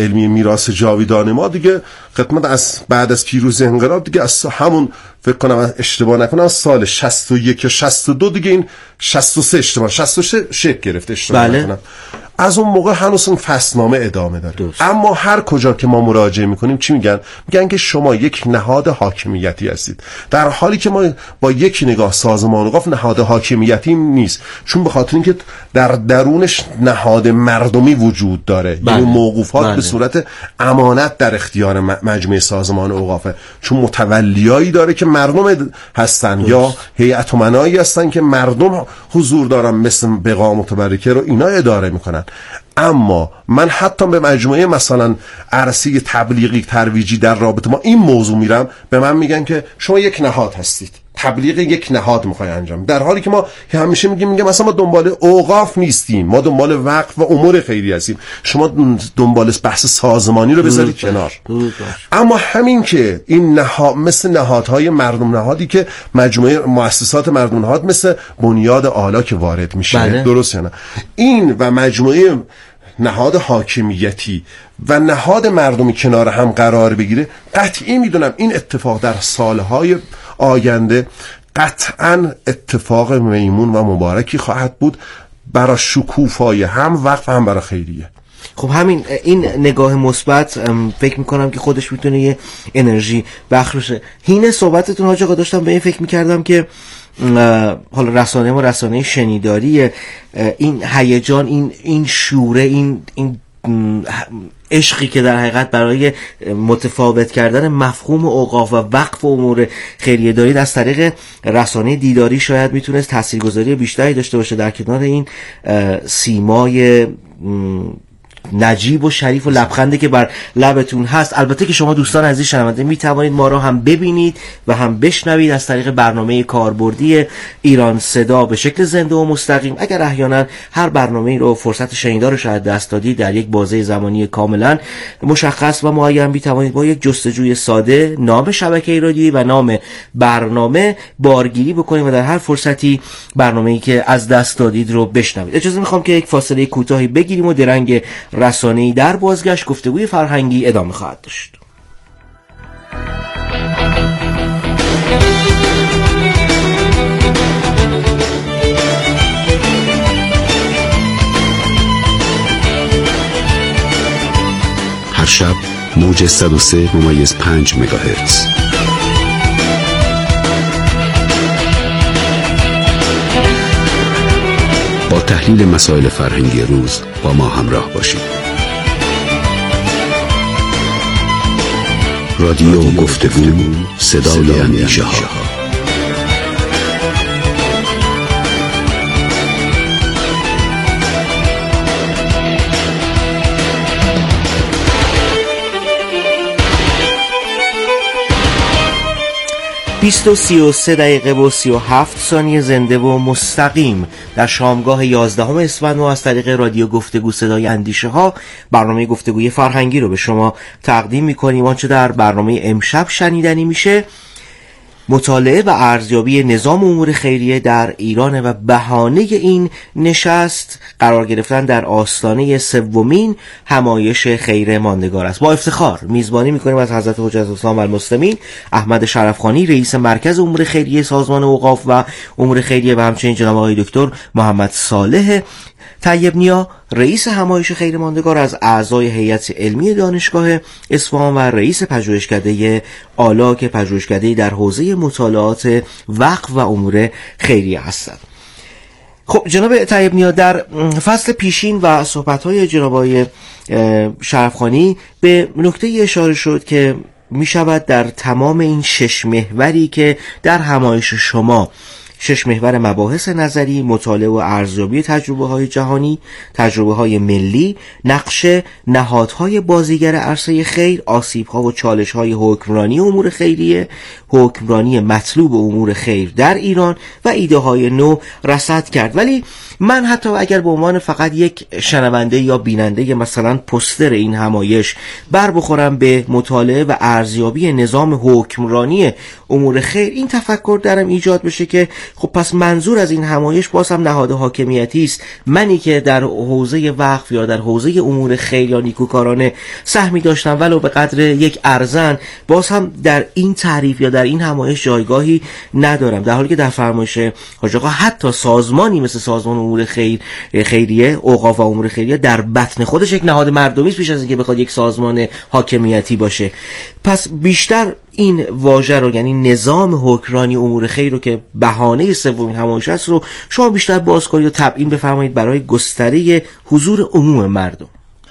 علمی میراث جاویدان ما دیگه خدمت از بعد از پیروزی انقلاب دیگه از همون فکر کنم اشتباه نکنم سال 61 یا 62 دیگه این 63 اشتباه 63 شکل گرفته اشتباه نکنم. از اون موقع هنوز این فصلنامه ادامه داره. اما هر کجا که ما مراجعه میکنیم چی میگن که شما یک نهاد حاکمیتی هستید، در حالی که ما با یک نگاه سازمان اوقاف نهاد حاکمیتی نیست، چون به خاطر اینکه در درونش نهاد مردمی وجود داره. یعنی موقوفات به صورت امانت در اختیار مجمع سازمان اوقافه، چون متولیایی داره که مردم هستن یا هیئت امنایی هستن که مردم حضور دارن، مثل بقا متبرکه رو اینا اداره میکنن. اما من حتی به مجموعه مثلا عرصه تبلیغی ترویجی در رابطه ما این موضوع میرم، به من میگن که شما یک نهاد هستید، تبلیغ یک نهاد میخوای انجام، در حالی که ما همیشه میگیم مثلا ما دنبال اوقاف نیستیم، ما دنبال وقف و امور خیری هستیم، شما دنبال بحث سازمانی رو بذارید کنار. اما همین که این نهاد مثل نهادهای مردم نهادی که مجموعه مؤسسات مردم نهاد مثل بنیاد آلا که وارد میشه، درست یا نه، این و مجموعه نهاد حاکمیتی و نهاد مردمی کنار هم قرار بگیره، قطعی میدونم این اتفاق در سالهای آینده قطعا اتفاق میمون و مبارکی خواهد بود برای شکوفای هم وقف هم برای خیریه. خب همین این نگاه مثبت فکر میکنم که خودش میتونه یه انرژی بخشه. هین صحبتتون حاج آقا داشتم به این فکر میکردم که حالا رسانه ما رسانه شنیداریه، این هیجان، این شوره، این عشقی که در حقیقت برای متفاوت کردن مفهوم اوقاف و وقف و امور خیریه دارید، از طریق رسانه دیداری شاید میتونست تاثیرگذاری بیشتری داشته باشه در کنار این سیمای نجیب و شریف و لبخنده که بر لبتون هست. البته که شما دوستان عزیز شنونده می توانید ما را هم ببینید و هم بشنوید از طریق برنامه کاربردی ایران صدا به شکل زنده و مستقیم. اگر احیانا هر برنامه رو فرصت شنیدن رو شاید دست دادید در یک بازه زمانی کاملا مشخص و معین، می توانید با یک جستجوی ساده نام شبکه رادیویی و نام برنامه بارگیری بکنید و در هر فرصتی برنامه‌ای که از دست دادید رو بشنوید. اجازه میخوام که یک فاصله کوتاهی بگیریم و درنگ رسانه‌ای در بازگشت گفتگوی فرهنگی ادامه خواهد داشت. هر شب موج 103.5 مگاهرتز. با تحلیل مسائل فرهنگی روز با ما همراه باشید. رادیو گفتگو، صدای اندیشه ها. بیست و 33 دقیقه و 37 ثانیه زنده و مستقیم در شامگاه 11 اسفند ما از طریق رادیو گفتگو صدای اندیشه ها برنامه گفتگوی فرهنگی رو به شما تقدیم میکنیم. آنچه در برنامه امشب شنیدنی میشه مطالعه و ارزیابی نظام امور خیریه در ایران و بهانه این نشست قرار گرفتن در آستانه سومین همایش خیر ماندگار است. با افتخار میزبانی میکنیم از حضرت حجت الاسلام و المسلمین احمد شرفخانی، رئیس مرکز امور خیریه سازمان اوقاف و امور خیریه، و همچنین جناب آقای دکتر محمد صالح طیب نیا، رئیس همایش خیر ماندگار، از اعضای هیئت علمی دانشگاه اصفهان و رئیس پژوهشکده آلا که پژوهشکده در حوزه مطالعات وقف و امور خیریه هستند. خب جناب طیب نیا، در فصل پیشین و صحبت‌های جناب آقای شرفخانی به نکته اشاره شد که می شود در تمام این 6 محوری که در همایش شما 6 محور مباحث نظری، مطالعه و ارزیابی تجربه‌های جهانی، تجربه‌های ملی، نقش نهادهای بازیگر عرصه خیر، آسیب‌ها و چالش‌های حکمرانی امور خیریه، حکمرانی مطلوب امور خیر در ایران و ایده‌های نو رصد کرد. ولی من حتی اگر به عنوان فقط یک شنونده یا بیننده مثلا پوستر این همایش بر بخورم به مطالعه و ارزیابی نظام حکمرانی امور خیر، این تفکر درم ایجاد بشه که خب پس منظور از این همایش باز هم نهاد حاکمیتی است. منی که در حوزه وقف یا در حوزه امور خیر یا نیکوکارانه سهمی داشتم ولو به قدر یک ارزن، باز هم در این تعریف یا در این همایش جایگاهی ندارم، در حالی که در فرمایش حاج آقا حتی سازمانی مثل سازمان امور خیریه، اوقاف و امور خیریه در بطن خودش یک نهاد مردمی است پیش از اینکه بخواد یک سازمان حاکمیتی باشه. پس بیشتر این واژه رو، یعنی نظام حکمرانی امور خیر رو که بهانه سومین همایش است، رو شما بیشتر باز کنید و تبیین بفرمایید برای گستره حضور عموم مردم.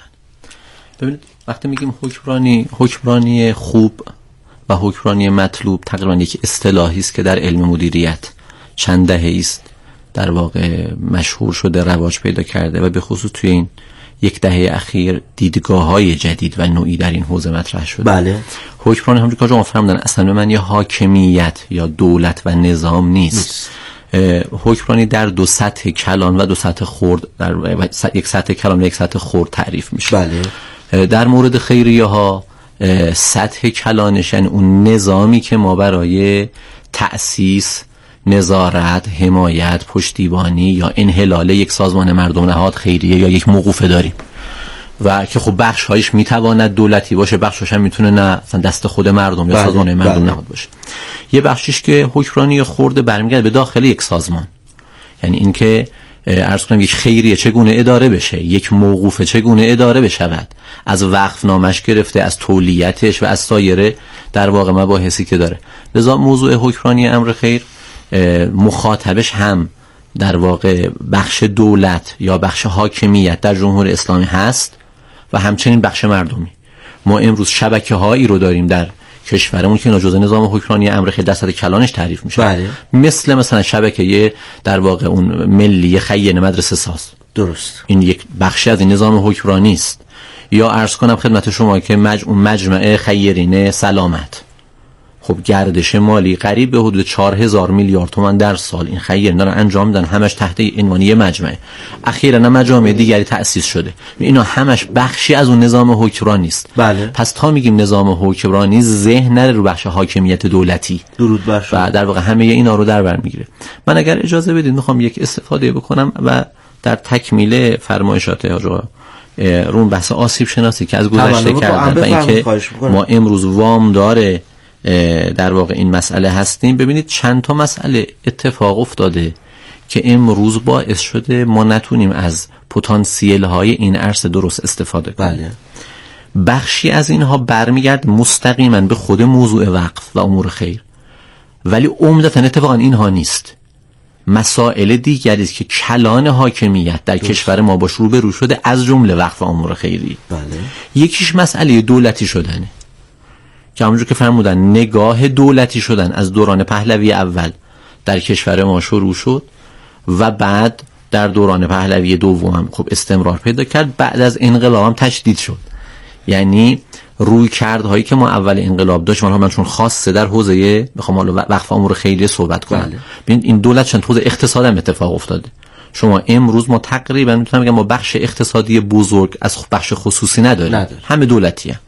ببینید وقتی میگیم حکمرانی خوب و حکمرانی مطلوب تقریبا یک اصطلاحی است که در علم مدیریت چند دهه‌ای است در واقع مشهور شده، رواج پیدا کرده و به خصوص توی این یک دهه اخیر دیدگاه‌های جدید و نوعی در این حوزه مطرح شده. بله. حکمرانی همونجوری که شما فرمودن اصلا به معنی حاکمیت یا دولت و نظام نیست. حکمرانی در دو سطح کلان و دو سطح خرد، در یک سطح کلان و یک سطح خرد تعریف میشه. بله. در مورد خیریه ها سطح کلانش یعنی اون نظامی که ما برای تأسیس، نظارت، حمایت، پشتیبانی یا انحلال یک سازمان مردم نهاد خیریه یا یک موقوفه داریم و که خب بخش هایش میتواند دولتی باشه، بخشش هم میتونه نه مثلا دست خود مردم یا سازمان مردم نهاد باشه. یه بخشش که حکمرانی خرده برمیگرده به داخل یک سازمان، یعنی اینکه عرض کنم یک خیریه چگونه اداره بشه، یک موقوفه چگونه اداره بشود، از وقف نامش گرفته، از تولیتش و از سایر در واقع مباحثی که داره. لذا موضوع حکمرانی امر خیر مخاطبش هم در واقع بخش دولت یا بخش حاکمیت در جمهوری اسلامی هست و همچنین بخش مردمی. ما امروز شبکه هایی رو داریم در کشورمون که جزء نظام حکمرانی امر خیر در سطح کلانش تعریف میشه. بله. مثلا شبکه در واقع اون ملی خیر مدرسه ساز. درست. این یک بخشی از این نظام حکمرانی است. یا عرض کنم خدمت شما که مجمع خیرین سلامت، خب گردش مالی قریب به حدود 4000 میلیارد تومان در سال این خیرین دارن انجام میدن، همش تحت عنوان مجمع. اخیراً مجامع دیگری تأسیس شده، اینا همش بخشی از اون نظام حکمرانی است. بله. پس تا میگیم نظام حکمرانی ذهن نره رو بخش حاکمیت دولتی، درود بر شما، و در واقع همه اینا رو در بر میگیره. من اگر اجازه بدید میخوام یک استفاده بکنم و در تکمیل فرمایشات حاج آقا رو بحث آسیب شناسی که از گذشته کردن و اینکه ما امروز وام داره در واقع این مسئله هستیم. ببینید چند تا مسئله اتفاق افتاده که امروز باعث شده ما نتونیم از پتانسیل های این عرصه درست استفاده کنیم. بله. بخشی از اینها برمیگرد مستقیما به خود موضوع وقف و امور خیر، ولی عمدتاً اتفاقا اینها نیست. مسائل دیگری است که کلان حاکمیت در کشور ما باش روبرو شده، از جمله وقف و امور خیری. بله. یکیش مسئله دولتی شدنه که همونجور که فرمودن نگاه دولتی شدن از دوران پهلوی اول در کشور ما شروع شد و بعد در دوران پهلوی دوم هم خب استمرار پیدا کرد، بعد از انقلاب هم تشدید شد. یعنی روی کردهایی که ما اول انقلاب داشت، من چون خاصه در حوزه میخوام حالا وقف امور خیریه صحبت کنم. ببینید این دولت چند حوزه اقتصاد هم اتفاق افتاده. شما امروز ما تقریبا میتونم بگم ما بخش اقتصادی بزرگ از بخش خصوصی نداریم. همه دولتی هستند.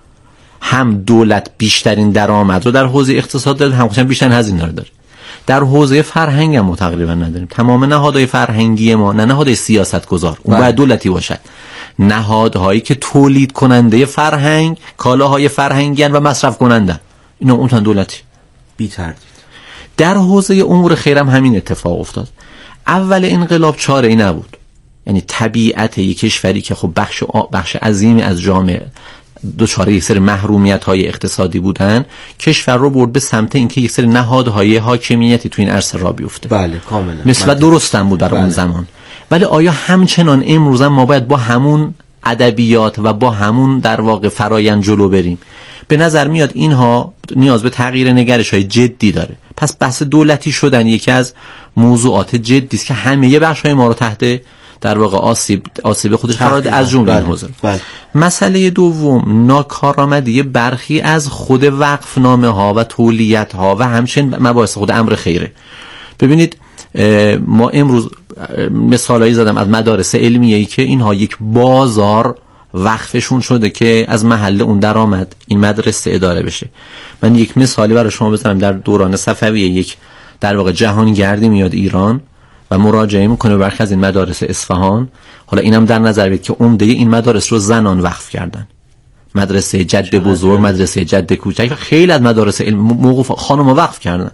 هم دولت بیشترین درآمد رو در حوزه اقتصاد داره، هم بیشترین هزینه رو داره. در حوزه فرهنگ هم ما تقریبا نداریم. تمام نهادهای فرهنگی ما، نه نهادهای سیاستگزار، اون باید دولتی باشد، نهادهایی که تولید کننده فرهنگ، کالاهای فرهنگی و مصرف کننده، اینا اون دولتی. بی تردید. در حوزه امور خیر هم همین اتفاق افتاد. اول انقلاب چاره ای نبود، یعنی طبیعت یک کشوری که خب بخش عظیمی از جامعه دوچاره یک سری محرومیت‌های اقتصادی بودن، کشور رو برد به سمت اینکه یک سری نهادهای حاکمیتی تو این عرصه را بیفته. بله کاملا. مثلا درستم بود در اون زمان. ولی آیا همچنان امروز ما باید با همون ادبیات و با همون در واقع فرایند جلو بریم؟ به نظر میاد اینها نیاز به تغییر نگرش‌های جدی داره. پس بحث دولتی شدن یکی از موضوعات جدی است که همه بخش‌های ما رو تحت در واقع آسیب خودش قرار داده، از جمله این حوزه. مسئله دوم، ناکارآمدی برخی از خود وقف نامه ها و تولیت ها و همچنین مباحث خود امر خیره. ببینید ما امروز مثالایی زدم از مدارس علمیه‌ای که اینها یک بازار وقفشون شده که از محل اون درآمد این مدرسه اداره بشه. من یک مثالی برای شما بزنم. در دوران صفویه یک در واقع جهانگردی میاد ایران و مراجعه میکنه به برخی از این مدارس اصفهان. حالا اینم در نظر بگیرید که عمده این مدارس رو زنان وقف کردن. مدرسه جد بزرگ، مدرسه جد کوچک، خیلی از مدارس علم موقوف خانم‌ها وقف کردن.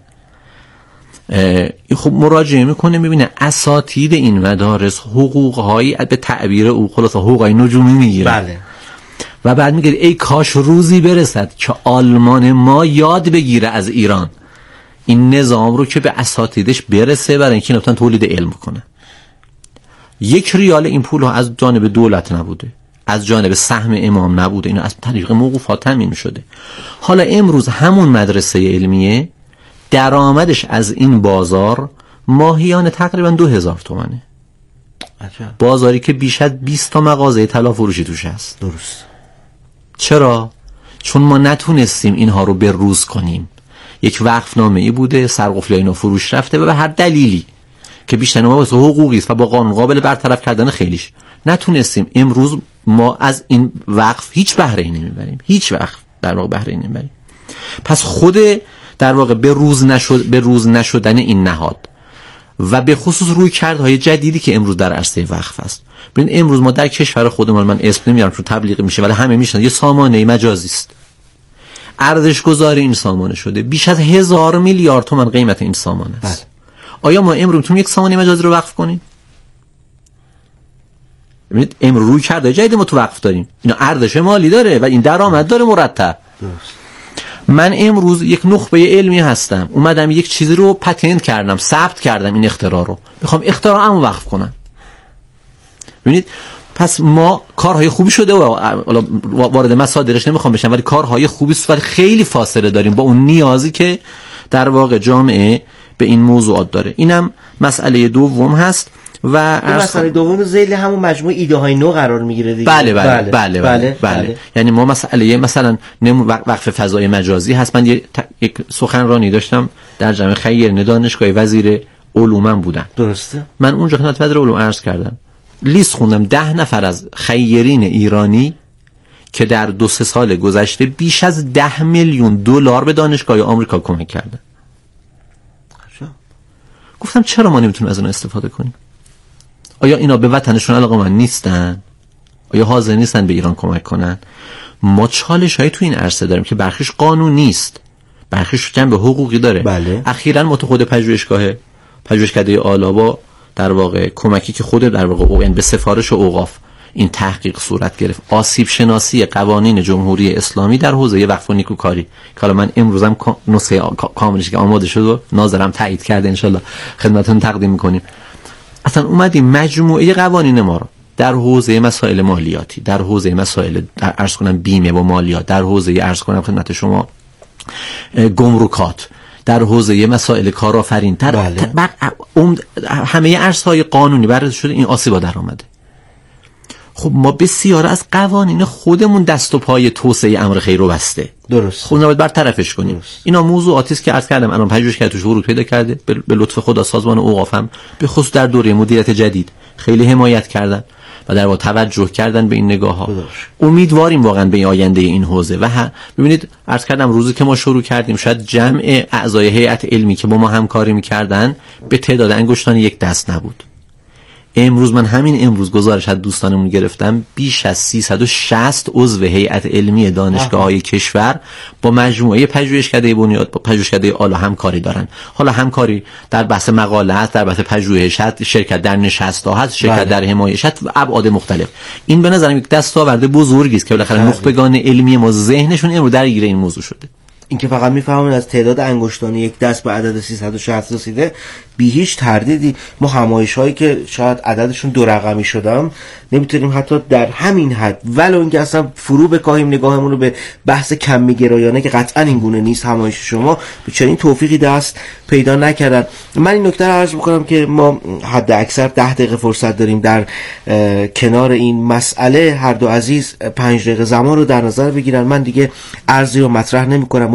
خب مراجعه میکنه میبینه اساتید این مدارس حقوق‌هایی به تعبیر او خلاص حقوقای نجومی میگیره. بله. و بعد میگه ای کاش روزی برسد که آلمان ما یاد بگیره از ایران این نظام رو که به اساتیدش برسه برای اینکه نفتن تولید علم کنه. 1 ریال این پول ها از جانب دولت نبوده، از جانب سهم امام نبوده، اینا از طریق موقوفات تامین شده. حالا امروز همون مدرسه علمیه درآمدش از این بازار ماهیانه تقریبا 2000 تومنه. بازاری که بیش از 20 تا مغازه طلا فروشی توش هست. درست. چرا؟ چون ما نتونستیم اینها رو به روز کنیم. یک وقفنامه ای بوده، سرقفلی اینا فروش رفته و به هر دلیلی که بیشتر ما واسه حقوقی است و با قانون قابل برطرف کردن خیلیش نتونستیم. امروز ما از این وقف هیچ بهره ای نمیبریم، هیچ وقت در واقع بهره ای نمیبریم. پس خود در واقع به روز نشدن این نهاد و به خصوص روی کردهای جدیدی که امروز در عرصه وقف است. ببین امروز ما در کشور خودمان، من اسم نمیارم چون تبلیغ میشه ولی همه میشنن، یه سامانه مجازی است. ارزش گذاری این سامانه شده بیش از 1000 میلیارد تومان قیمت این سامانه است. بله. آیا ما امروز میتونیم یک سامانه مجازی رو وقف کنیم؟ ببینید امروز روی کردهای جدید ما تو وقف داریم، اینا ارزش مالی داره و این درآمد داره مرتب. درست. من امروز یک نخبه علمی هستم، اومدم یک چیزی رو پتنت کردم، ثبت کردم، این اختراع رو میخوام اختراعمو وقف کنم. ببینید پس ما کارهای خوبی شده و وارد مصادرش نمیخوام بشم ولی کارهای خوبی است ولی خیلی فاصله داریم با اون نیازی که در واقع جامعه به این موضوعات داره. اینم مسئله دوم هست و مسئله دوم ذیل همون مجموعه ایده های نو قرار میگیره دیگه. بله. یعنی ما مثلا وقف فضای مجازی هست. من یک سخنرانی داشتم در جمع خیرین دانشگاه وزیر علوم بودم. درسته. من اونجا خدمت وزیر علوم عرض کردم، لیست خوندم 10 نفر از خیرین ایرانی که در 2-3 سال گذشته بیش از 10 میلیون دلار به دانشگاه آمریکا کمک کردن. گفتم چرا ما نمیتونیم از اون استفاده کنیم؟ آیا اینا به وطنشون علاقه‌مند نیستن؟ آیا حاضر نیستن به ایران کمک کنن؟ ما چالش‌هایی تو این عرصه داریم که برخیش قانون نیست، برخیش جنبه حقوقی داره. بله. اخیراً ما تو خود پژوهشکده آلابا در واقع کمکی که خود در واقع به سفارش اوقاف این تحقیق صورت گرفت، آسیب شناسی قوانین جمهوری اسلامی در حوزه وقف و نیکوکاری، که حالا من امروزم نسخه کاملش که آماده شد و ناظرم تایید کرده، انشالله خدمتتون تقدیم میکنیم. اصلا اومدیم مجموعه قوانین ما رو در حوزه مسائل مالیاتی، در حوزه مسائل عرض کنم بیمه و مالیات، در حوزه عرض کنم خدمت شما گمرکات، در حوزه مسائل کارآفرین، همه عرصه‌های قانونی بررسی شده، این آسیبا در اومده. خب ما بسیار از قوانین خودمون دست و پای توسعه امر خیر رو بسته. درست. خود نباید برطرفش کنیم. درست. اینا موضوعاتی است که عرض کردم الان پژوهشگاه توش ورود پیدا کرده، به لطف خدا سازمان اوقاف هم به خصوص در دوره مدیریت جدید خیلی حمایت کردن و در واقع توجه کردن به این نگاه‌ها. امیدواریم واقعا به آینده این حوزه. و ببینید عرض کردم روزی که ما شروع کردیم شاید جمع اعضای هیئت علمی که با ما همکاری می‌کردن به تعداد انگشتان یک دست نبود. امروز من همین امروز گزارش از دوستانمون گرفتم بیش از 360 عضو هیئت علمی دانشگاه‌های کشور با مجموعه پژوهشکده بنیاد با پژوهشکده آلا همکاری دارن. حالا همکاری در بحث مقاله است، در بحث پژوهش است، شرکت در نشست‌ها هست، شرکت در حمایش است و ابعاد مختلف. این به نظرم یک دستاورد بزرگی است که بالاخره نخبگان علمی ما ذهنشون امروز درگیر این موضوع شده. این که فقط میفهمون از تعداد انگشتان یک دست به عدد 360 رسیده بی هیچ تردیدی. ما همایش‌هایی که شاید عددشون 2 رقمی شدم نمیتونیم حتی در همین حد ولو اینکه اصلا فرو بکاهیم نگاهمون رو به بحث کمی گرایانه که قطعا این گونه نیست، همایش شما به چنین توفیقی دست پیدا نکردن. من این نکته رو عرض می‌کنم که ما حد اکثر 10 دقیقه فرصت داریم در کنار این مسئله. هر دو عزیز 5 دقیقه زمان رو در نظر بگیرن. من دیگه عرضی رو مطرح نمی‌کنم.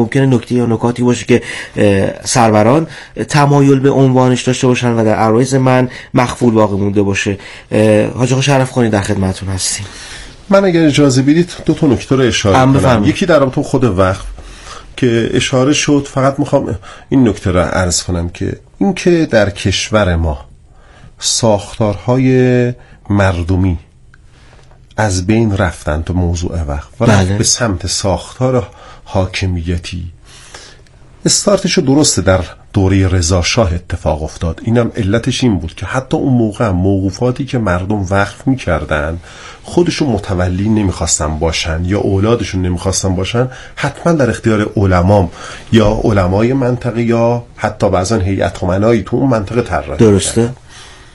ممکنه نکته یا نکاتی باشه که سروران تمایل به عنوانش داشته باشن و در عرایض من مخفول باقی مونده باشه. حاج آقا شرفخانی در خدمتتون هستیم. من اگر اجازه بدید دو تا نکته رو اشاره کنم. یکی در رابطه خود وقف که اشاره شد، فقط میخوام این نکته رو عرض کنم که این که در کشور ما ساختارهای مردمی از بین رفتن تو موضوع وقف و رفت به سمت ساختار حاکمیتی. استارتشو درسته در دوره رضا شاه اتفاق افتاد، اینم علتش این بود که حتی اون موقع موقوفاتی که مردم وقف میکردن خودشون متولی نمیخواستن باشن یا اولادشون نمیخواستن باشن، حتما در اختیار علمام یا علمای منطقه یا حتی بعضا هیئت امنایی تو اون منطقه طراحی درسته کردن.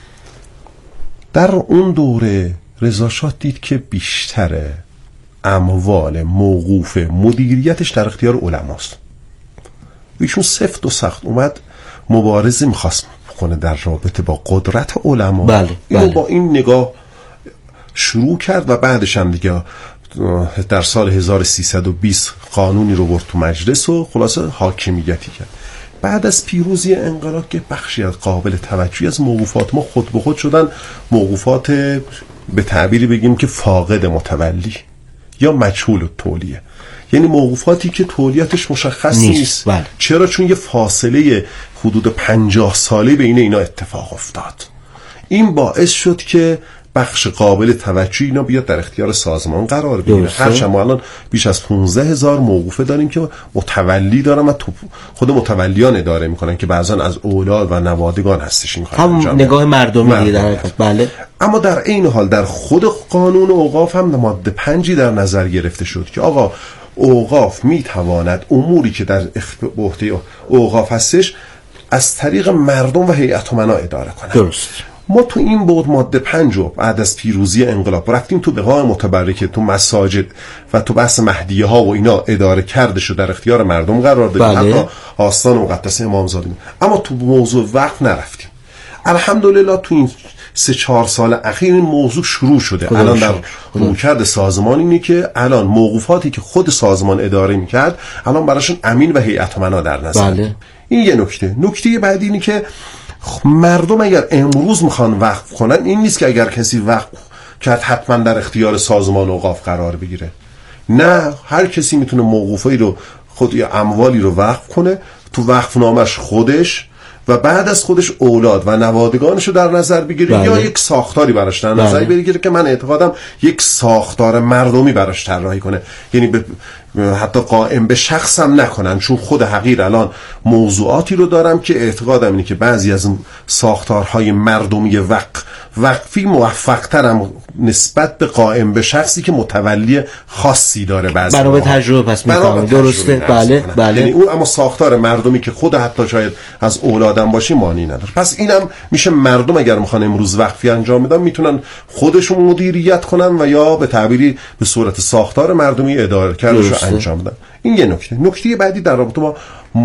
در اون دوره رضا شاه دید که بیشتر اموال موقوف مدیریتش در اختیار علماست. ایشون سفت و سخت اومد مبارزه میخواست کنه در رابطه با قدرت علما. اینو با این نگاه شروع کرد و بعدش هم دیگه در سال 1320 قانونی رو برد تو مجلس و خلاصه حاکمیتی کرد. بعد از پیروزی انقلاب که بخشی از قابل توجهی از موقوفات ما خود به خود شدن موقوفات به تعبیری بگیم که فاقد متولی یا مجهول التولیه، یعنی موقوفاتی که تولیتش مشخص نیست. چرا؟ چون یه فاصله حدود 50 ساله بین اینا اتفاق افتاد. این باعث شد که بخش قابل توجهی اینا بیاد در اختیار سازمان قرار بگیره. هرچند ما الان بیش از 15,000 موقوفه داریم که متولی دارن و خود متولیان اداره میکنن که بعضا از اولاد و نوادگان هستش. این هم نگاه مردمی در حقیقت. بله. اما در این حال در خود قانون اوقاف هم ماده 5 در نظر گرفته شد که آقا اوقاف میتواند اموری که در عهده اوقاف هستش از طریق مردم و هیئت امنا اداره کنند. درست. ما تو این بود ماده 5 بعد از پیروزی انقلاب رفتیم تو بقاع متبرکه، تو مساجد و تو بحث مهدیه ها و اینا اداره کرده شد، در اختیار مردم قرار دادیم. حتی آستان مقدس امامزاده. اما تو موضوع وقف نرفتیم. الحمدلله تو این 3-4 سال اخیر این موضوع شروع شده. الان در رویکرد سازمان اینه که الان موقوفاتی که خود سازمان اداره میکرد الان براشون امین و هیئت امنا در نظر. این یه نکته بعدی اینه که مردم اگر امروز میخوان وقف کنن، این نیست که اگر کسی وقف کرد حتما در اختیار سازمان اوقاف قرار بگیره. نه، هر کسی میتونه موقوفی رو خود یا اموالی رو وقف کنه، تو وقف نامش خودش و بعد از خودش اولاد و نوادگانش رو در نظر بگیره. یا یک ساختاری براش در نظر بگیره که من اعتقادم یک ساختار مردمی براش طراحی کنه، یعنی حتی قائم به شخصم نکنن. چون خود حقیر الان موضوعاتی رو دارم که اعتقادم اینه که بعضی از ساختارهای مردمی وقفی موفق‌ترم نسبت به قائم به شخصی که متولی خاصی داره. بعضی برای تجربه پس می‌فهمم. درسته. بله. یعنی اون اما ساختار مردمی که خود حتی شاید از اولادم باشه مانی نداره. پس اینم میشه مردم اگر میخوان امروز وقفی انجام بدن میتونن خودشون مدیریت کنن و یا به تعبیری به صورت ساختار مردمی اداره کردنش انجام بدن. این یه نکته بعدی در رابطه با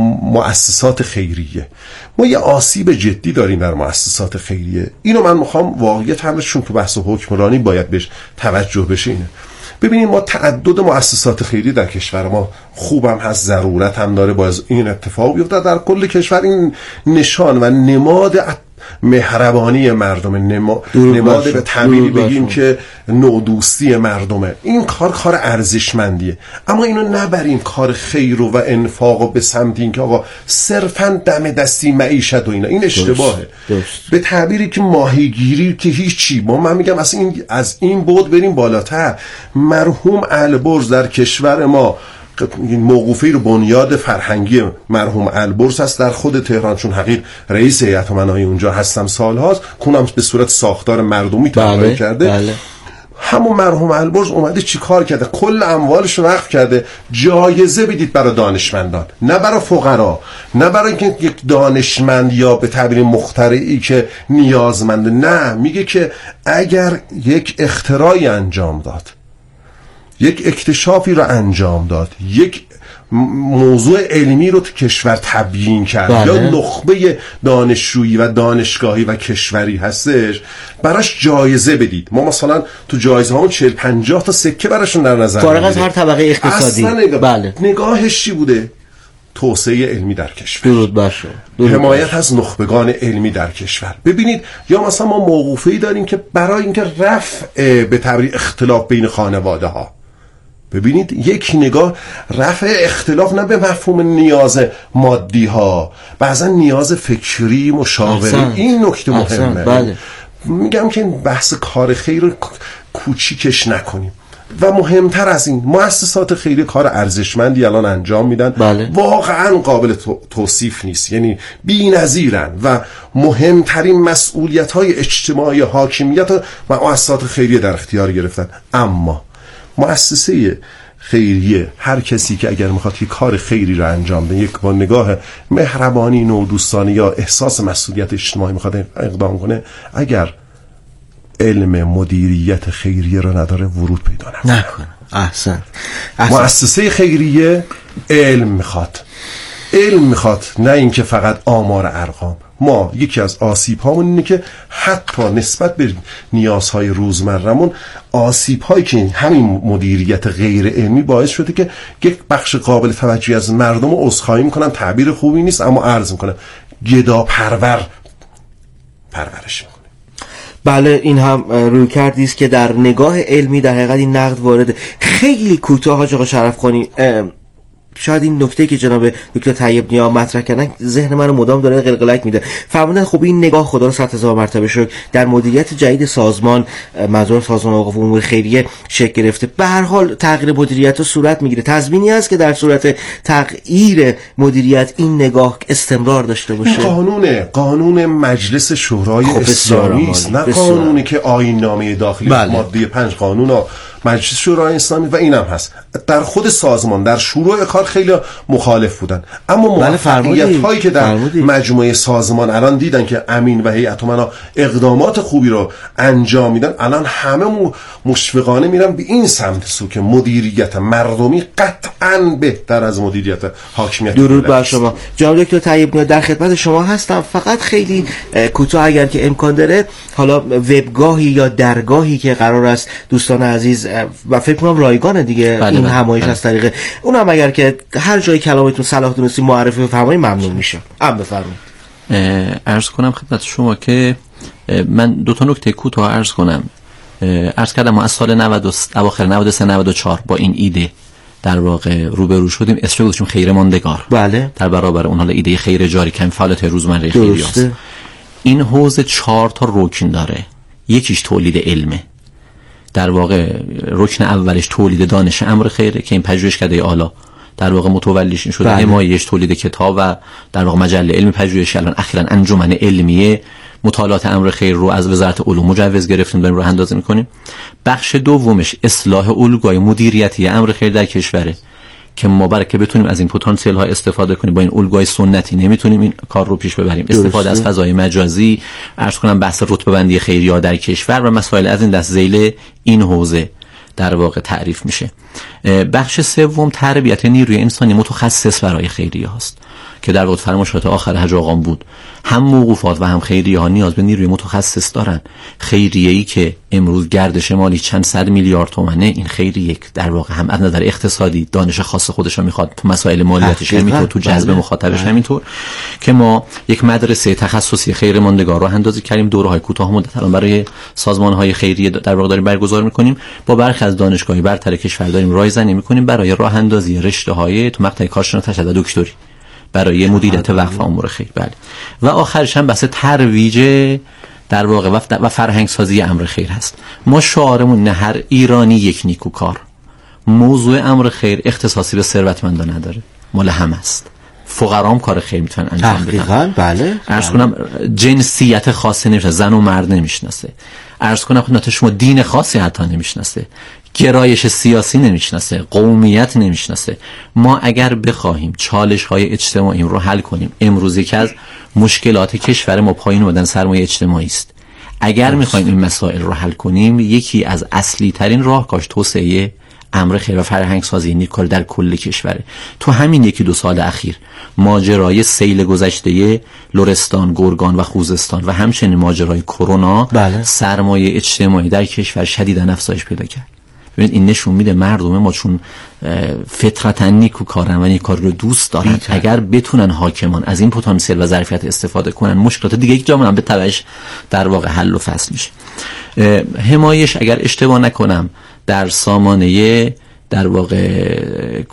مؤسسات خیریه. ما یه آسیب جدی داریم در مؤسسات خیریه. اینو من میخوام واقعیت همشون تو بحث حکمرانی باید بهش توجه بشه. اینه ببینید ما تعدد مؤسسات خیریه در کشور ما خوبم هست، ضرورت هم داره باز این اتفاق بیفته در کل کشور. این نشان و نماد مهربانی مردم، نماد به تعبیری بگیم که نودوستی مردمه. این کار ارزشمندیه، اما اینو نبریم کار خیر و انفاق و به سمت این که آقا صرفا دم دستی معیشت و اینا. این اشتباهه. به تعبیری که ماهیگیری که هیچی. من میگم از این بود بریم بالاتر. مرحوم البرز در کشور ما موقوفی رو بنیاد فرهنگی مرحوم البرز هست در خود تهران، چون حقیر رئیس هیئت امنای اونجا هستم سالهاست، کنم به صورت ساختار مردمی طراحی کرده. همون مرحوم البرز اومده چی کار کرده؟ کل اموالش رو وقف کرده. جایزه بدید برای دانشمندان، نه برای فقرا، نه برای اینکه یک دانشمند یا به تعبیر مخترعی که نیازمنده. نه، میگه که اگر یک اختراعی انجام داد، یک اکتشافی رو انجام داد، یک موضوع علمی رو تو کشور تبیین کرد، یا نخبه دانشجویی و دانشگاهی و کشوری هستش، براش جایزه بدید. ما مثلا تو جایزه هامون 40-50 تا سکه براشون در نظر فارغ از هر طبقه اقتصادی. نگاهش چی بوده؟ توسعه علمی در کشور، درود بر شما، حمایت از نخبگان علمی در کشور. ببینید یا مثلا ما موقوفه‌ای داریم که برای اینکه رفع به تبریز اختلاف بین خانواده ها، ببینید یک نگاه رفع اختلاف نه به مفهوم نیاز مادی ها، بعضا نیاز فکری، مشاوره، این نکته مهمه. بله. میگم که این بحث کار خیر رو کوچیکش نکنیم و مهمتر از این مؤسسات خیریه کار ارزشمندی الان انجام میدن. بله. واقعا قابل توصیف نیست، یعنی بی‌نظیرن و مهمترین مسئولیت‌های اجتماعی حاکمیت و مؤسسات خیریه در اختیار گرفتن. اما مؤسسه خیریه، هر کسی که اگر میخواد که کار خیری رو انجام بده، یک با نگاه مهربانی، نودوستانه یا احساس مسئولیت اجتماعی میخواد اقدام کنه، اگر علم مدیریت خیریه رو نداره ورود پیدا نکنه. احسن. مؤسسه خیریه علم میخواد، نه اینکه فقط آمار ارقام. ما یکی از آسیب هامون اینه که حتی نسبت به نیازهای روزمرمون آسیب هایی که همین مدیریت غیر علمی باعث شده که یک بخش قابل توجهی از مردم رو عذرخواهی میکنن، تعبیر خوبی نیست اما عرض میکنم گدا پرورش میکنه. بله، این هم روی کردی است که در نگاه علمی در حقیقت این نقد وارده. خیلی کوتاه حاج آقا شرفخانی، شاید این نکته که جناب دکتر طیب نیا مطرح کردن ذهن من رو مدام داره قلقلک میده. فرمودن خب این نگاه خدا رو 100,000 مرتبه شکر در مدیریت جدید سازمان، منظور سازمان اوقاف امور خیریه شکل گرفته. به هر حال تغییر مدیریت رو صورت میگیره. تضمینی است که در صورت تغییر مدیریت این نگاه استمرار داشته باشه؟ قانون مجلس شورای اسلامی است، نه قانونی که آیین نامه داخلی. بله. ماده 5 قانون مجلس شورای اسلامی و اینم هست. در خود سازمان در شروع کار خیلی مخالف بودن، اما موفقیت هایی که در مجموعه سازمان الان دیدن که امین و هیئت امنا اقدامات خوبی رو انجام میدن، الان همه مشفقانه میرن به این سمت سو که مدیریت مردمی قطعاً بهتر از مدیریت حاکمیت. درود بر شما جناب دکتر طیب نیا، در خدمت شما هستم. فقط خیلی کوتاه اگر که امکان داره، حالا وبگاهی یا درگاهی که قرار است دوستان عزیز و فکر کنم رایگان دیگه این همایش از طریق اونم اگر که هر جای کلامتون صلاح دونستی معرفی بفرمایید ممنون میشم. بفرمایید. عرض کنم خدمت شما که من دو تا نکته کوتاه عرض کنم. عرض کردم ما از سال 90 اواخر 93 94 با این ایده در واقع روبرو شدیم، اسمش گذاشتیم خیر ماندگار. بله. در برابر اون حالا ایده خیر جاری کم فعالیت روزمره خیریه است. این حوزه 4 تا رکن داره. یکیش تولید علمه، در واقع رکن اولش تولید دانش امر خیره که این پژوهشکده اعلی در واقع متولیش شده. حمایهش تولید کتاب و در واقع مجله علمی پژوهشی. الان اخیراً انجمن علمیه مطالعات امر خیر رو از وزارت علوم مجوز گرفتیم، داریم راه اندازی میکنیم. بخش دومش اصلاح الگوی مدیریتی امر خیر در کشوره که ما برای که بتونیم از این پتانسیل ها استفاده کنیم با این الگوی سنتی نمیتونیم این کار رو پیش ببریم. استفاده از فضای مجازی، عرض کنم بحث رتبه بندی خیریه در کشور و مسائل از این دست ذیل این حوزه در واقع تعریف میشه. بخش سوم تربیت نیروی انسانی متخصص برای خیریه هاست که در واقع فرمایشات آخر حاج آقام بود. هم موقوفات و هم خیریه ها نیاز به نیروی متخصص دارن. خیریه‌ای که امروز گردش مالی چند صد میلیارد تومانه، این خیریه در واقع هم از نظر اقتصادی دانش خاص خودش رو میخواد، تو مسائل مالیاتش همینطور، تو جذب مخاطبش همینطور، که ما یک مدرسه تخصصی خیر ماندگار رو اندازی کردیم. دوره‌های کوتاه مدت الان برای سازمان‌های خیریه در واقع داریم برگزار می‌کنیم. با برخی از دانشگاه‌های برتر کشور داریم رایزنی می‌کنیم برای راه اندازی رشته‌های تو مقطع کارشناسی و دکتری برای مدیریت وقف و امور خیر. بله. و آخرش هم بحث ترویج در واقع و فرهنگ سازی امر خیر هست. ما شعارمون نه هر ایرانی یک نیکوکار. موضوع امر خیر اختصاصی به ثروتمندان نداره، مال همه است. فقرام کار خیر میتونن انجام بدن. بله. عرض کنم جنسیت خاصی نمیشناسه، زن و مرد نمیشناسه. عرض کنم خدمت شما دین خاصی حتی نمیشناسه، گرایش سیاسی نمیشناسه، قومیت نمیشناسه. ما اگر بخواهیم چالش های اجتماعی رو حل کنیم، امروز یکی از مشکلات کشور ما پایین اومدن سرمایه اجتماعی است. اگر میخوایم این مسائل رو حل کنیم، یکی از اصلی ترین راهکارش توسعه امر خیر و فرهنگ سازی نیکوکار در کل کشوره. تو همین 1-2 سال اخیر ماجرای سیل گذشته لرستان، گرگان و خوزستان و همچنین ماجرای کرونا، سرمایه اجتماعی در کشور شدیداً افزایش پیدا کرد. ببینید این نشون میده مردم ما چون فطرتاً نیکوکارن و نیک کار رو دوست دارن، اگر بتونن حاکمان از این پتانسیل و ظرفیت استفاده کنن، مشکلات دیگه یک جامعه به تبعش در واقع حل و فصل میشه. حمایش اگر اشتباه نکنم در سامانه در واقع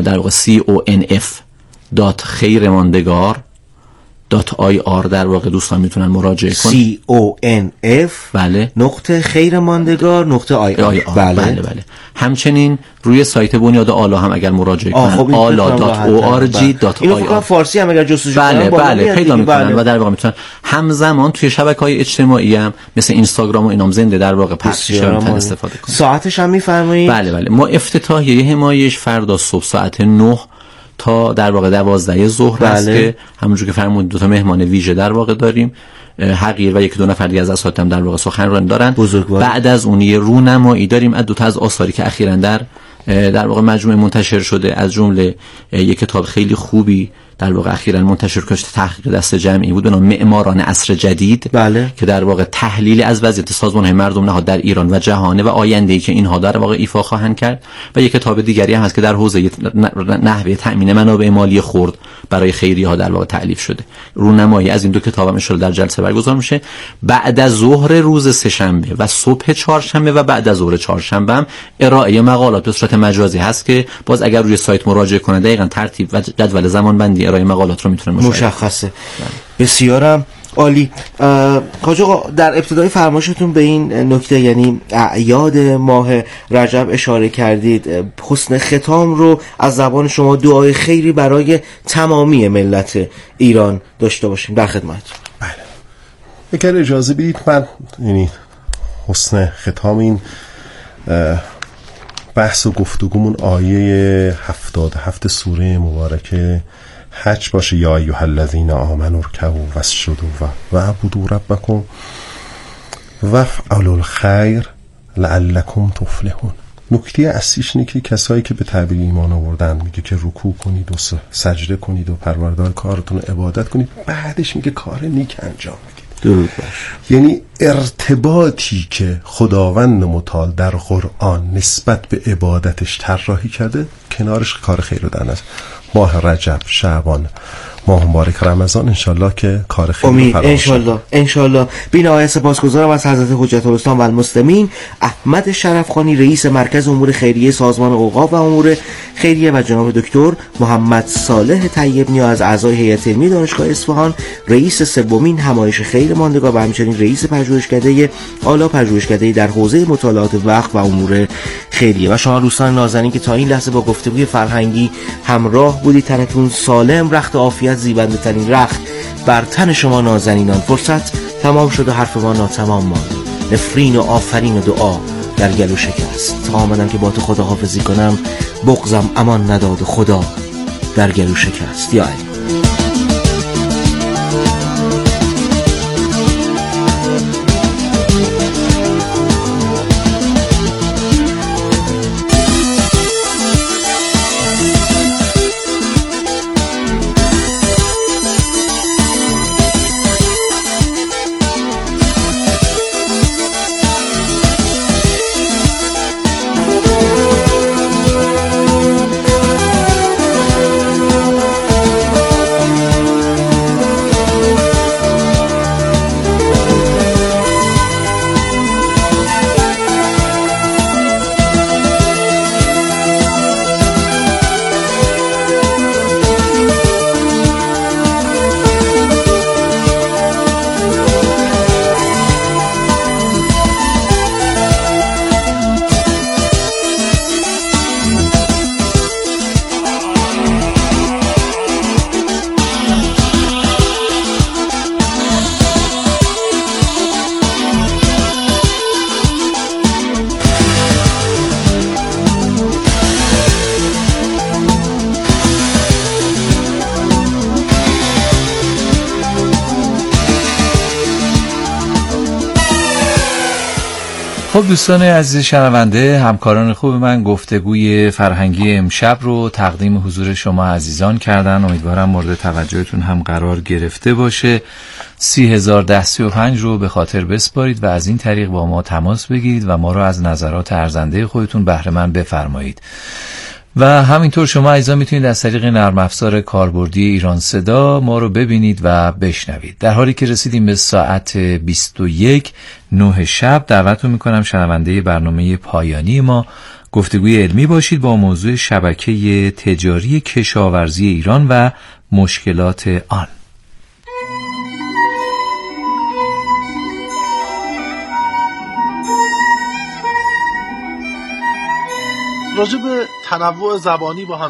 conf.خیرماندگار.ir در واقع دوستان میتونن مراجعه کنن. conf بله نقطه خیرماندگار.ir. بله. همچنین روی سایت بنیاد آلا هم اگر مراجعه کنن ala.org.ir. اینو فقط فارسی هم اگر جستجو کنن بله پیدا میکنن و در واقع میتونن همزمان توی شبکه‌های اجتماعی هم مثل اینستاگرام و اینام زنده در واقع پخش میشن استفاده کنن. ساعتش هم میفرمایید؟ بله ما افتتاحیه حمایش فردا صبح ساعت 9 تا در واقع 12 ظهر است که همونجوری که فرمودید دو تا مهمان ویژه در واقع داریم، حقیر و یک دو نفر دیگه از اساتید در واقع سخنرانی دارن. بعد از اون یه رونمایی داریم از دو تا از آثاری که اخیراً در واقع مجموعه منتشر شده، از جمله یک کتاب خیلی خوبی در واقع اخیراً منتشر شده، تحقیق دست جمعی بود به نام معماران عصر جدید که در واقع تحلیل از وضعیت سازمان‌های مردم نهاد در ایران و جهان و آینده‌ای که اینها در واقع ایفا خواهند کرد. و یک کتاب دیگری هم هست که در حوزه نحوه تامین منابع مالی خرد برای خیریه‌ها در واقع تألیف شده. رونمایی از این دو کتاب هم ان شاءالله در جلسه برگزار میشه بعد از ظهر روز سه‌شنبه و صبح چهارشنبه و بعد از ظهر چهارشنبه هم ارائه مقالات به صورت مجازی هست که باز اگر روی سایت مراجعه کنه دقیقاً ترتیب و جدول زمانبندی ارائه مقالات رو میتونن مشخصه. بسیارم عالی. حاج آقا در ابتدای فرمایشتون به این نکته یعنی اعیاد ماه رجب اشاره کردید، حسن ختام رو از زبان شما دعای خیری برای تمامی ملت ایران داشته باشیم. در خدمت. بله اگر اجازه بدید من یعنی حسن ختام این بحث و گفتگومون آیه 77 سوره مبارکه حج باشه، یا ایها الذین آمنوا ارکعوا واسجدوا واعبدوا ربکم وافعلوا الخیر لعلکم تفلحون. نکته اصلیش اینه که کسایی که به تعبیر ایمان آوردن میگه که رکوع کنید و سجده کنید و پروردگار کارتون رو عبادت کنید، بعدش میگه کار نیک انجام بدید. درود باش. یعنی ارتباطی که خداوند متعال در قرآن نسبت به عبادتش طراحی کرده، کنارش کار خیر رو در نظر. ماه رجب، شعبان، ماه مبارک رمضان، انشالله که کار خیر امید انشالله. بین‌نهایت سپاسگزارم از حضرت حجت الاسلام و المسلمین احمد شرفخانی، رئیس مرکز امور خیریه سازمان اوقاف و امور خیریه، و جناب دکتر محمد صالح طیب نیا از اعضای هیئت علمی دانشگاه اصفهان، رئیس سومین حمایش خیرماندگار و همچنین رئیس پژوهشکده آلا، پژوهشکده در حوزه مطالعات وقف و امور خیریه، و شما دوستان نازنین که تا این لحظه با گفتگوی فرهنگی همراه بودید. تنتون سالم، رخت عافیت، زیبنده ترین رخت بر تن شما نازنینان. فرصت تمام شد و حرف ما ناتمام ماند. نفرین و آفرین و دعا در گلو شکست. تا آمدم که با تو خداحافظی کنم، بغضم امان نداد و خدا در گلو شکست. یا علی. خب دوستان عزیز شنونده، همکاران خوب من گفتگوی فرهنگی امشب رو تقدیم حضور شما عزیزان کردن. امیدوارم مورد توجهتون هم قرار گرفته باشه. 30,01035 رو به خاطر بسپارید و از این طریق با ما تماس بگیرید و ما رو از نظرات ارزنده خودتون بهره مند بفرمایید. و همینطور شما عزیزان میتونید از طریق نرم افزار کاربردی ایران صدا ما رو ببینید و بشنوید. در حالی که رسیدیم به ساعت 21:09 شب، دعوتتون میکنم شنونده برنامه پایانی ما گفتگوی علمی باشید با موضوع شبکه تجاری کشاورزی ایران و مشکلات آن. راجع به تنوع زبانی با هم